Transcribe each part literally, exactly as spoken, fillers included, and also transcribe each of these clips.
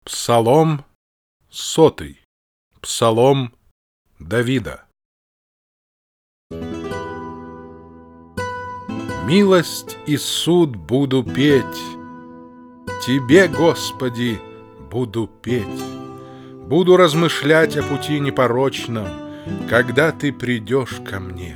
Псалом сотый. Псалом Давида. Милость и суд буду петь, Тебе, Господи, буду петь. Буду размышлять о пути непорочном, Когда Ты придешь ко мне.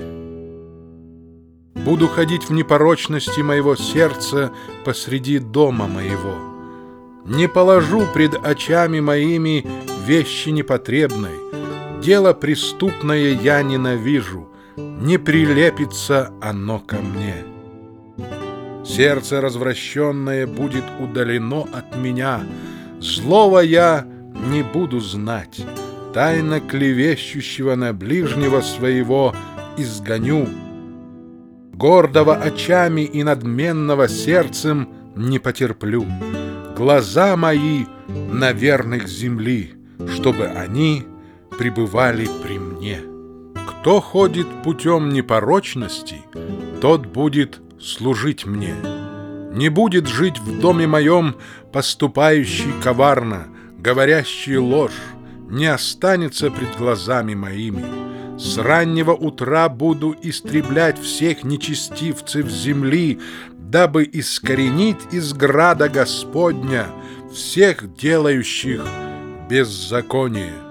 Буду ходить в непорочности моего сердца Посреди дома моего. Не положу пред очами моими вещи непотребной, Дело преступное я ненавижу, Не прилепится оно ко мне. Сердце развращенное будет удалено от меня, Злого я не буду знать, Тайно клевещущего на ближнего своего изгоню. Гордого очами и надменного сердцем не потерплю. Глаза мои на верных земли, чтобы они пребывали при мне. Кто ходит путем непорочности, тот будет служить мне. Не будет жить в доме моем поступающий коварно, говорящий ложь, не останется пред глазами моими. С раннего утра буду истреблять всех нечестивцев земли, дабы искоренить из града Господня всех делающих беззаконие.